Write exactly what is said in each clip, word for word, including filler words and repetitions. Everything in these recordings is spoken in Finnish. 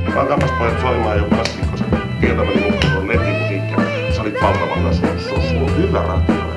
Pankapas pojat soimaan jo klassikkosen tietämäni mukaan on nettimusiikkia. Sä olit valtavana suussa. Sulla on hyvä radio.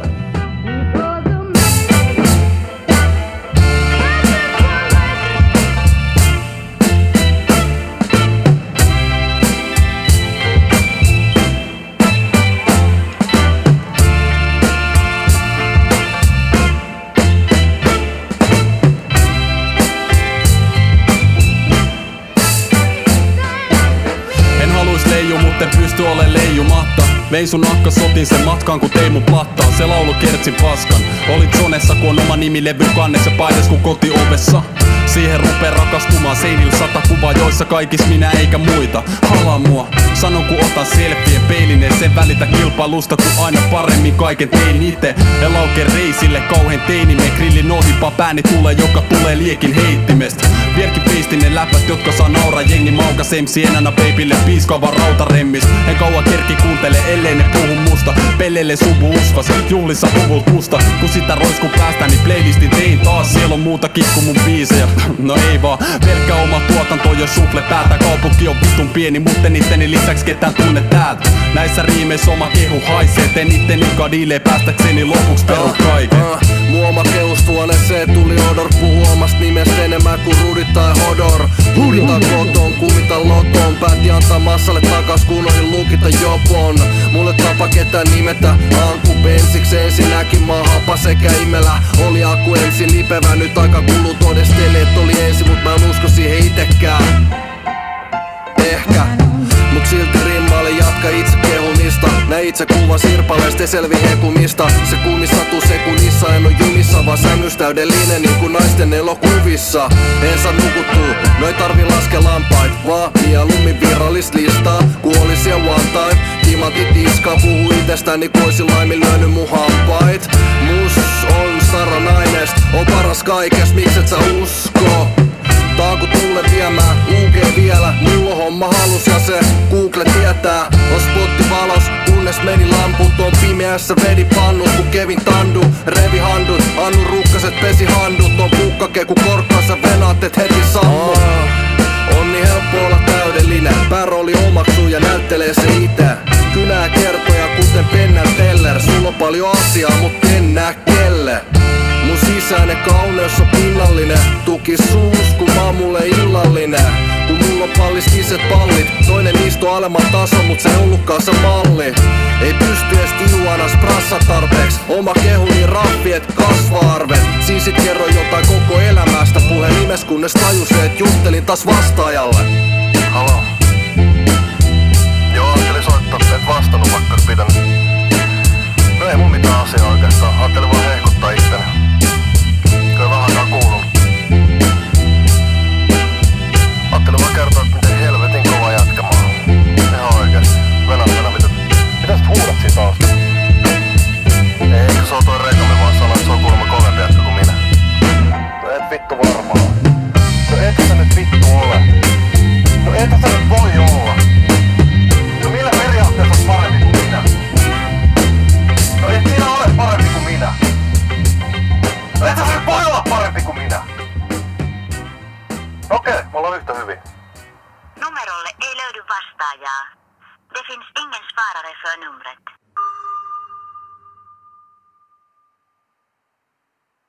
Mutten pysty ole leijumatta. Vein sun nakkas, sotin sen matkaan kun tein mun plattaan. Se laulu kertsin paskan. Olit sonessa kun on oma nimilevy kannessa ja paides kun kotiovessa. Siihen rupee rakastumaan, seinillä sata kuvaa, joissa kaikis minä eikä muita. Halaa mua, sanon kun otan selfien peilineen. Sen välitä kilpailusta kun aina paremmin kaiken tein ite. En lauke reisille kauhen teinimeen. Grillin ohipaa pääni tulee, joka tulee liekin heittimestä. Vierkin peistinen läpät, jotka saa nauraa. Jengi maukas M C enänä peipille piiskaava rautaremmis. En kauan kerki kuuntele, ellei ne puhu musta. Pelleille subu usvas, juhlissa puvult musta. Kun sitä roiskun päästä, niin playlistin tein taas. Siellä on muutakin kuin mun biisejä. No ei vaan, pelkkä oma tuotanto jo shuffle päätä. Kaupunki on vitun pieni, mutten itteni lisäks ketään tunne täältä. Näissä riimeissä oma kehu haisee. Teen itteni kadille päästäkseni lopuks peru kaiken. uh, uh, Mun oma kehustuone se tuli odor. Puhu omast nimestä enemmän kuin Rudi tai Hodor. Hurita koton, kumita loton. Päätti antaa massalle takas kun ohin lukita jopon. Mulle tapa ketään nimetä Anku Bensiksi. Ensinnäkin mä hapa sekä imelä. Oli akku ensin lipevä, nyt aika kulu todisteli et oli ensin, mut mä en usko siihen itekään. Ehkä, mut silti rimmaili jatka itse kehumista. Nää itse kuva sirpaleista selvi hekumista. Se kuumissatu sekunnissa, en oo junissa, vaan sängys täydellinen niinku naisten elokuvissa. En saa nukuttuu, no ei tarvi laske lampait, vaan mieluummin virallist listaa. Ku olis siellä one time, timantit iskaa. Puhu itestäni ku oisin laiminlyönyt mun hampait. Mus on Sara naines, on paras kaikes, mikset sä usko? Tää kun tuule viemään, U G vielä. Mulla on homma halus ja se Google tietää. On spotti valos, kunnes meni lamput. On pimeässä vedi pannut, kun Kevin Tandu revi handut, Annu Rukkaset pesi handut. On kukkakeku korkkaa, sä venaat et heti sammu. oh, On niin helppo olla täydellinen. Päärooli omaksuu ja näyttelee se ite. Kynää kertoja kuten Pennän Teller. Sulla on paljon asiaa, mut en nää kelle. Mun sisäinen kauneus on pinnallinen. Tuki suus kun mä oon mulle illallinen. Kun mulla on pallis iset pallit. Toinen istu alemman taso mut se ei ollutkaan se malli. Ei pysty ees tiuana sprassa tarpeeks. Oma kehu niin raffi et kasva-arvet. Siisit kerroin jotain koko elämästä. Puheen nimes kunnes tajusin et juttelin taas vastaajalle. Halo. Joo, ajattelin soittaa, et vastannut vaikka et pitänyt. No ei mun mitään asiaa oikeastaan. Ajattelin vaan hehkuttaa itteni. Kyllä vähän aikaa kuulunut. Ajattelin vaan kertoa, että miten helvetin kova jätkä mä oon. Ihan oikeesti. Venättänä mitä... Mitä sä huudat siitä taasta? Ei, eikö se oo toi Reikami vaan sanoa, että se on kuulemma kovempi jätkä kuin minä. No et vittu varmaan. No et sä nyt vittu ole. No et sä nyt voi olla. No millä periaatteessa oot parempi kuin minä? No et sinä ole parempi kuin minä. No et sä nyt voi olla parempi kuin minä. Okei, okay, me ollaan yhtä hyvin. Numerolle ei löydy vastaajaa. Det finns ingen svarare för numret.